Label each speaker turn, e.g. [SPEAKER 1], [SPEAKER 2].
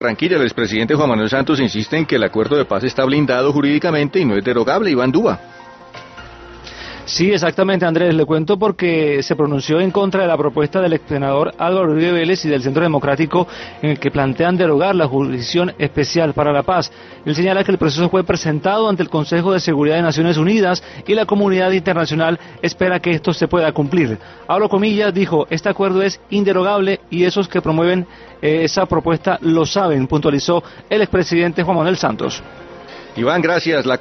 [SPEAKER 1] Barranquilla, el expresidente Juan Manuel Santos insiste en que el acuerdo de paz está blindado jurídicamente y no es derogable. Iván Dúa.
[SPEAKER 2] Sí, exactamente, Andrés, le cuento porque se pronunció en contra de la propuesta del ex senador Álvaro Uribe Vélez y del Centro Democrático, en el que plantean derogar la Jurisdicción Especial para la Paz. Él señala que el proceso fue presentado ante el Consejo de Seguridad de Naciones Unidas y la comunidad internacional espera que esto se pueda cumplir. Abro comillas, dijo, este acuerdo es inderogable y esos que promueven esa propuesta lo saben, puntualizó el expresidente Juan Manuel Santos.
[SPEAKER 1] Iván, gracias.